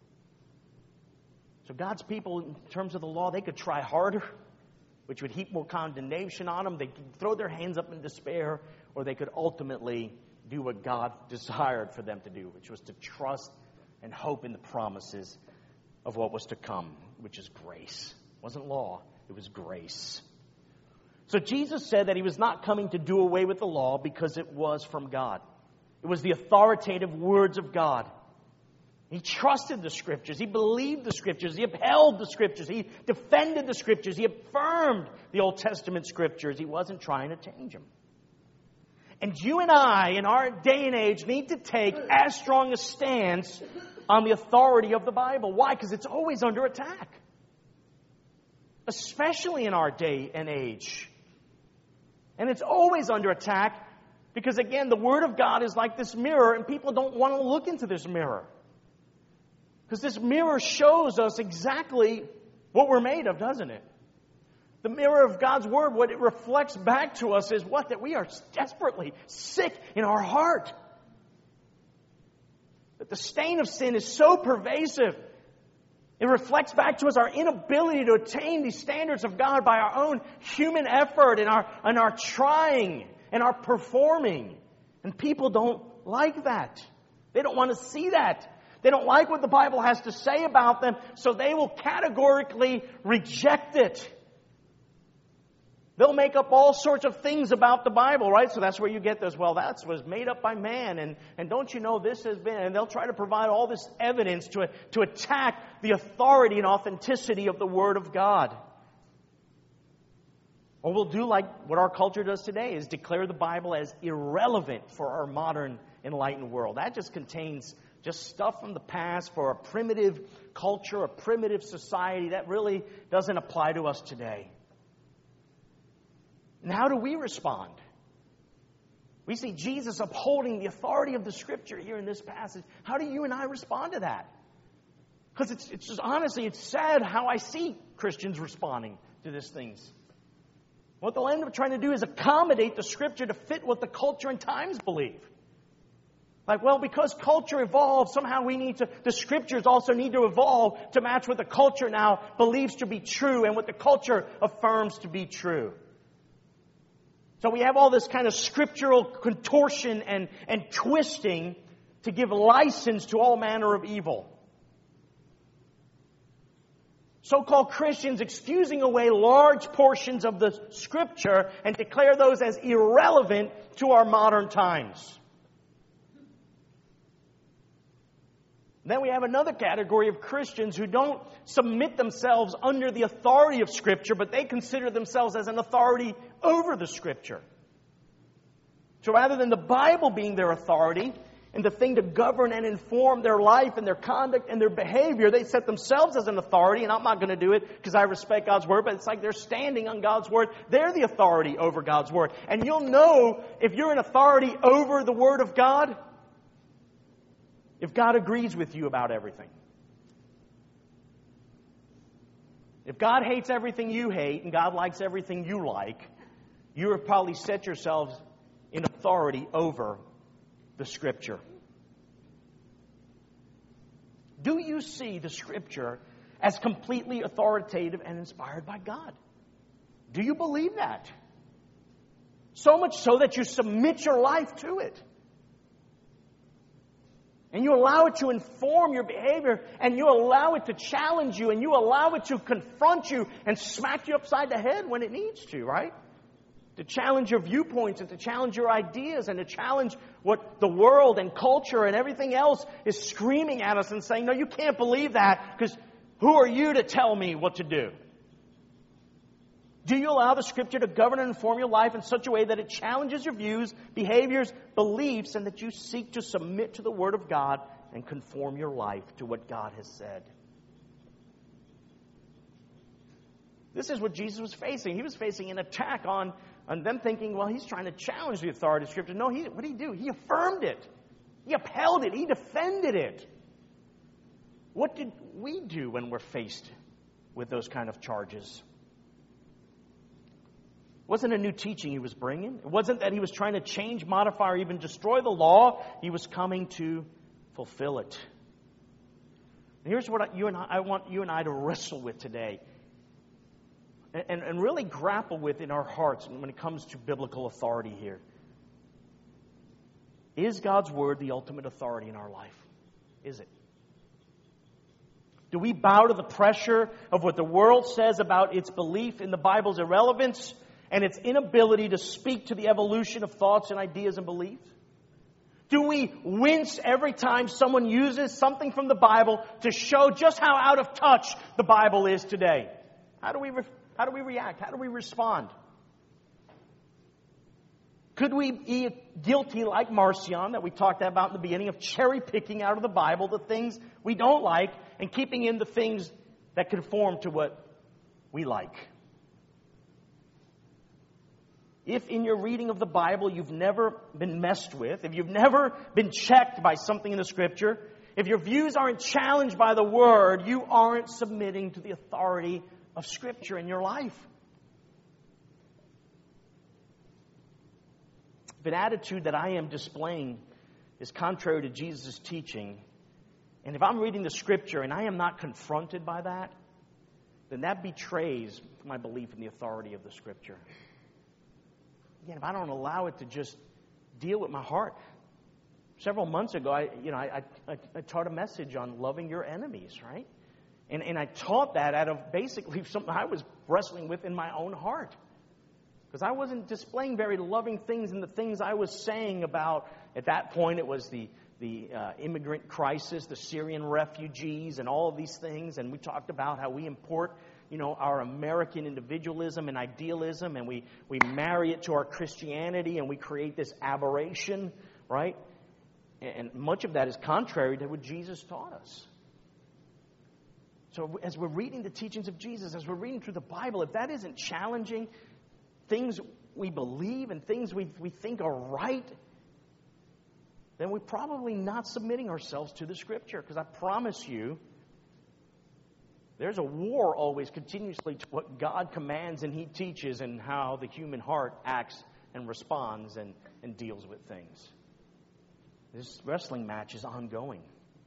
So God's people, in terms of the law, they could try harder, which would heap more condemnation on them. They could throw their hands up in despair, or they could ultimately do what God desired for them to do, which was to trust and hope in the promises of what was to come, which is grace. It wasn't law, it was grace. So Jesus said that He was not coming to do away with the law because it was from God. It was the authoritative words of God. He trusted the Scriptures. He believed the Scriptures. He upheld the Scriptures. He defended the Scriptures. He affirmed the Old Testament Scriptures. He wasn't trying to change them. And you and I, in our day and age, need to take as strong a stance on the authority of the Bible. Why? Because it's always under attack. Especially in our day and age. And it's always under attack because, again, the Word of God is like this mirror, and people don't want to look into this mirror. Because this mirror shows us exactly what we're made of, doesn't it? The mirror of God's Word, what it reflects back to us is what? That we are desperately sick in our heart. That the stain of sin is so pervasive. It reflects back to us our inability to attain these standards of God by our own human effort and our, and our trying and our performing. And people don't like that. They don't want to see that. They don't like what the Bible has to say about them, so they will categorically reject it. They'll make up all sorts of things about the Bible, right? So that's where you get this, well, that was made up by man, and, and don't you know this has been, and they'll try to provide all this evidence to, to attack the authority and authenticity of the Word of God. Or we'll do like what our culture does today, is declare the Bible as irrelevant for our modern enlightened world. That just contains just stuff from the past for a primitive culture, a primitive society that really doesn't apply to us today. And how do we respond? We see Jesus upholding the authority of the Scripture here in this passage. How do you and I respond to that? Because it's, it's just honestly, it's sad how I see Christians responding to these things. What they'll end up trying to do is accommodate the Scripture to fit what the culture and times believe. Like, well, because culture evolves, somehow we need to, the Scriptures also need to evolve to match what the culture now believes to be true and what the culture affirms to be true. So we have all this kind of scriptural contortion and, and twisting to give license to all manner of evil. So-called Christians excusing away large portions of the Scripture and declare those as irrelevant to our modern times. Then we have another category of Christians who don't submit themselves under the authority of Scripture, but they consider themselves as an authority over the Scripture. So rather than the Bible being their authority and the thing to govern and inform their life and their conduct and their behavior, they set themselves as an authority, and I'm not going to do it because I respect God's Word, but it's like they're standing on God's Word. They're the authority over God's Word. And you'll know if you're an authority over the Word of God if God agrees with you about everything. If God hates everything you hate and God likes everything you like, you have probably set yourselves in authority over the Scripture. Do you see the Scripture as completely authoritative and inspired by God? Do you believe that? So much so that you submit your life to it. And you allow it to inform your behavior, and you allow it to challenge you, and you allow it to confront you and smack you upside the head when it needs to, right? to challenge your viewpoints and to challenge your ideas and to challenge what the world and culture and everything else is screaming at us and saying, no, you can't believe that because who are you to tell me what to do? Do you allow the Scripture to govern and inform your life in such a way that it challenges your views, behaviors, beliefs, and that you seek to submit to the Word of God and conform your life to what God has said? This is what Jesus was facing. He was facing an attack on, on them thinking, well, he's trying to challenge the authority of Scripture. No, he, what did he do? He affirmed it. He upheld it. He defended it. What did we do when we're faced with those kind of charges? It wasn't a new teaching he was bringing. It wasn't that he was trying to change, modify, or even destroy the law. He was coming to fulfill it. And here's what I, you and I, I want you and I to wrestle with today. And, and really grapple with in our hearts when it comes to biblical authority here. Is God's Word the ultimate authority in our life? Is it? Do we bow to the pressure of what the world says about its belief in the Bible's irrelevance and its inability to speak to the evolution of thoughts and ideas and beliefs? Do we wince every time someone uses something from the Bible to show just how out of touch the Bible is today? How do we re- how do we react? How do we respond? Could we be guilty like Marcion that we talked about in the beginning of cherry picking out of the Bible the things we don't like and keeping in the things that conform to what we like? If in your reading of the Bible you've never been messed with, if you've never been checked by something in the Scripture, if your views aren't challenged by the Word, you aren't submitting to the authority of Scripture in your life. If an attitude that I am displaying is contrary to Jesus' teaching, and if I'm reading the Scripture and I am not confronted by that, then that betrays my belief in the authority of the Scripture. Again, if I don't allow it to just deal with my heart. Several months ago, I, you know, I, I, I taught a message on loving your enemies, right? And, and I taught that out of basically something I was wrestling with in my own heart. Because I wasn't displaying very loving things in the things I was saying about, at that point, it was the, the uh, immigrant crisis, the Syrian refugees, and all of these things. And we talked about how we import you know, our American individualism and idealism, and we, we marry it to our Christianity, and we create this aberration, right? And much of that is contrary to what Jesus taught us. So as we're reading the teachings of Jesus, as we're reading through the Bible, if that isn't challenging things we believe and things we, we think are right, then we're probably not submitting ourselves to the Scripture. Because I promise you, there's a war always continuously to what God commands and He teaches and how the human heart acts and responds and, and deals with things. This wrestling match is ongoing.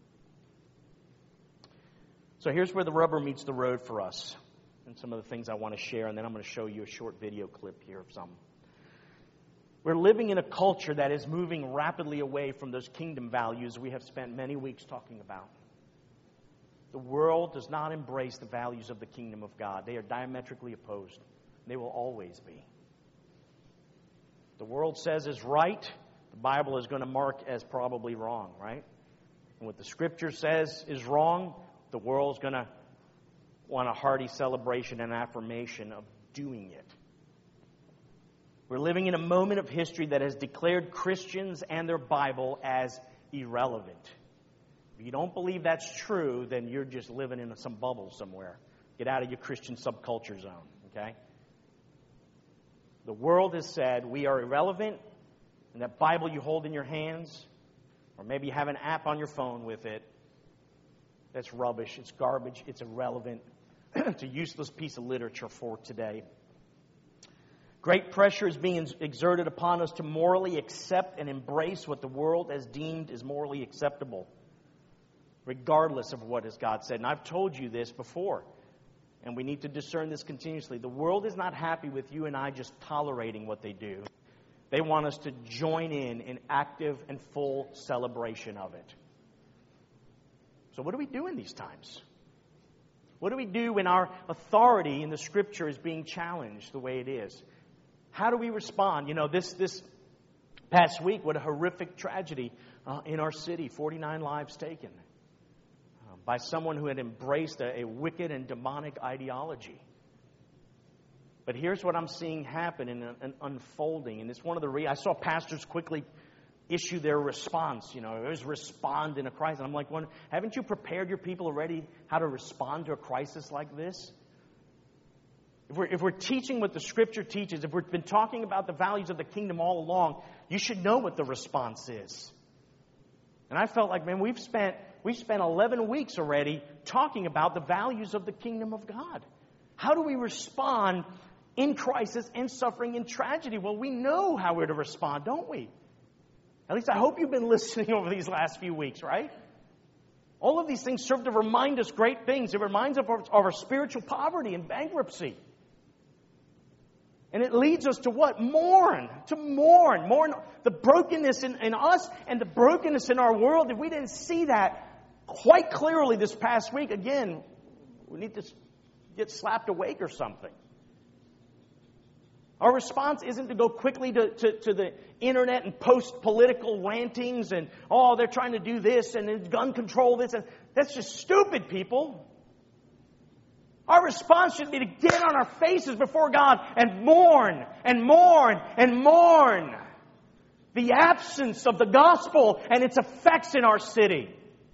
So here's where the rubber meets the road for us and some of the things I want to share, and then I'm going to show you a short video clip here of some. We're living in a culture that is moving rapidly away from those kingdom values we have spent many weeks talking about. The world does not embrace the values of the kingdom of God. They are diametrically opposed. They will always be. The world says is right, the Bible is going to mark as probably wrong, right? And what the Scripture says is wrong, the world's going to want a hearty celebration and affirmation of doing it. We're living in a moment of history that has declared Christians and their Bible as irrelevant. If you don't believe that's true, then you're just living in some bubble somewhere. Get out of your Christian subculture zone, okay? The world has said we are irrelevant, and that Bible you hold in your hands, or maybe you have an app on your phone with it, that's rubbish, it's garbage, it's irrelevant. It's a useless piece of literature for today. Great pressure is being exerted upon us to morally accept and embrace what the world has deemed is morally acceptable, regardless of what has God said. And I've told you this before, and we need to discern this continuously. The world is not happy with you and I just tolerating what they do. They want us to join in in active and full celebration of it. So what do we do in these times? What do we do when our authority in the Scripture is being challenged the way it is? How do we respond? You know, this this past week, what a horrific tragedy uh, in our city. forty-nine lives taken uh, by someone who had embraced a, a wicked and demonic ideology. But here's what I'm seeing happen in an unfolding. And it's one of the re- I saw pastors quickly issue their response. You know, it was respond in a crisis. And I'm like, well, haven't you prepared your people already how to respond to a crisis like this? If we're, if we're teaching what the Scripture teaches, if we've been talking about the values of the kingdom all along, you should know what the response is. And I felt like, man, we've spent we've spent eleven weeks already talking about the values of the kingdom of God. How do we respond in crisis, in suffering, in tragedy? Well, we know how we're to respond, don't we? At least I hope you've been listening over these last few weeks, right? All of these things serve to remind us great things. It reminds us of our, of our spiritual poverty and bankruptcy. And it leads us to what? Mourn. To mourn. Mourn the brokenness in, in us and the brokenness in our world. If we didn't see that quite clearly this past week, again, we need to get slapped awake or something. Our response isn't to go quickly to, to, to the internet and post political rantings and, oh, they're trying to do this and gun control this. And that's just stupid, people. Our response should be to get on our faces before God and mourn and mourn and mourn the absence of the gospel and its effects in our city.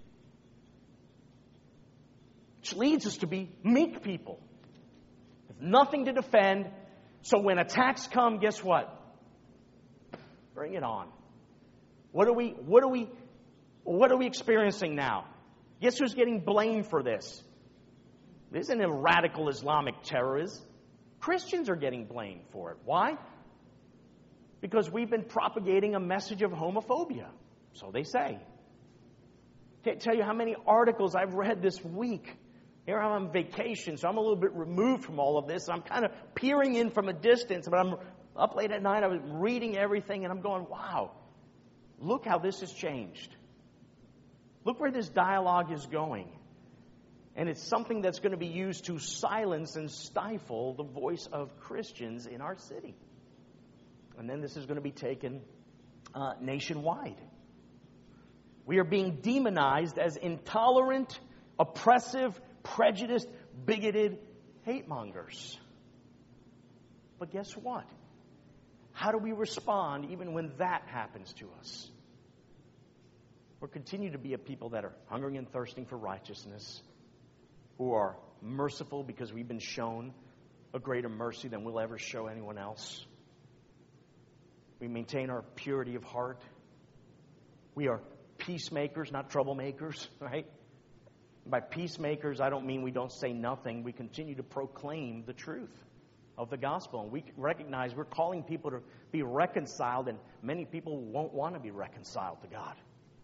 Which leads us to be meek people. With nothing to defend. So when attacks come, guess what? Bring it on. What are we, what are we, what are we experiencing now? Guess who's getting blamed for this? It isn't a radical Islamic terrorist. Christians are getting blamed for it. Why? Because we've been propagating a message of homophobia. So they say. Can't tell you how many articles I've read this week. Here I'm on vacation, so I'm a little bit removed from all of this. I'm kind of peering in from a distance, but I'm up late at night. I was reading everything, and I'm going, wow, look how this has changed. Look where this dialogue is going. And it's something that's going to be used to silence and stifle the voice of Christians in our city. And then this is going to be taken uh, nationwide. We are being demonized as intolerant, oppressive, prejudiced, bigoted hate mongers. But guess what? How do we respond even when that happens to us? We'll continue to be a people that are hungering and thirsting for righteousness, who are merciful because we've been shown a greater mercy than we'll ever show anyone else. We maintain our purity of heart. We are peacemakers, not troublemakers, right? By peacemakers, I don't mean we don't say nothing. We continue to proclaim the truth of the gospel. And we recognize we're calling people to be reconciled, and many people won't want to be reconciled to God.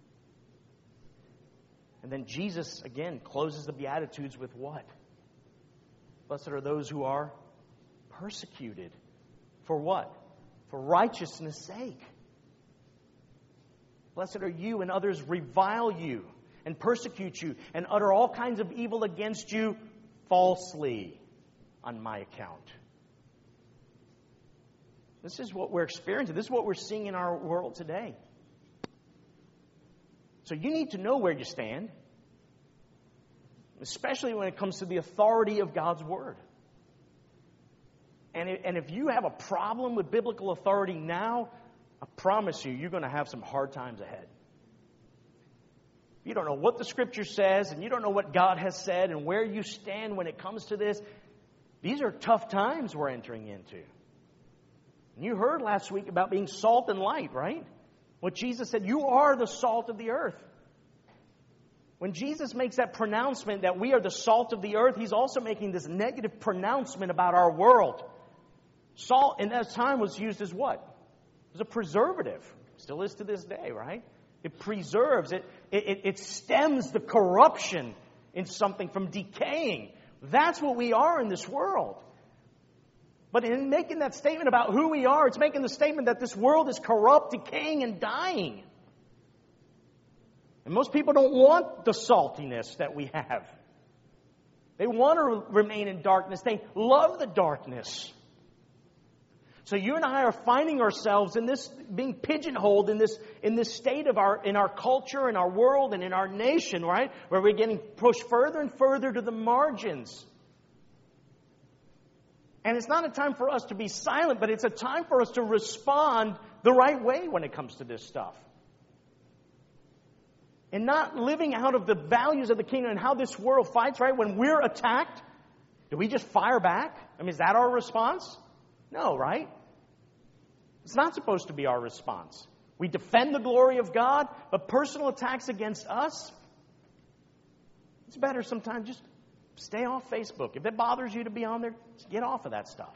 And then Jesus, again, closes the Beatitudes with what? Blessed are those who are persecuted. For what? For righteousness' sake. Blessed are you when others revile you and persecute you and utter all kinds of evil against you falsely on my account. This is what we're experiencing. This is what we're seeing in our world today. So you need to know where you stand, especially when it comes to the authority of God's Word. And and if you have a problem with biblical authority now, I promise you, you're going to have some hard times ahead. You don't know what the Scripture says, and you don't know what God has said, and where you stand when it comes to this. These are tough times we're entering into. And you heard last week about being salt and light, right? What Jesus said, you are the salt of the earth. When Jesus makes that pronouncement that we are the salt of the earth, He's also making this negative pronouncement about our world. Salt in that time was used as what? It was a preservative. Still is to this day, right? It preserves, it, it, it stems the corruption in something from decaying. That's what we are in this world. But in making that statement about who we are, it's making the statement that this world is corrupt, decaying, and dying. And most people don't want the saltiness that we have. They want to remain in darkness. They love the darkness. So you and I are finding ourselves in this, being pigeonholed in this, in this state of our, in our culture, in our world, and in our nation, right? Where we're getting pushed further and further to the margins. And it's not a time for us to be silent, but it's a time for us to respond the right way when it comes to this stuff. And not living out of the values of the kingdom and how this world fights, right? When we're attacked, do we just fire back? I mean, is that our response? No, right? It's not supposed to be our response. We defend the glory of God, but personal attacks against us, it's better sometimes just stay off Facebook. If it bothers you to be on there, just get off of that stuff.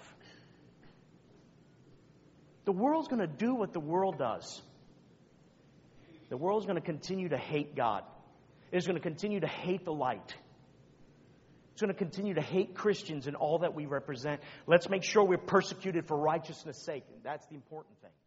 The world's going to do what the world does. The world's going to continue to hate God. It's going to continue to hate the light. It's going to continue to hate Christians and all that we represent. Let's make sure we're persecuted for righteousness' sake. That's the important thing.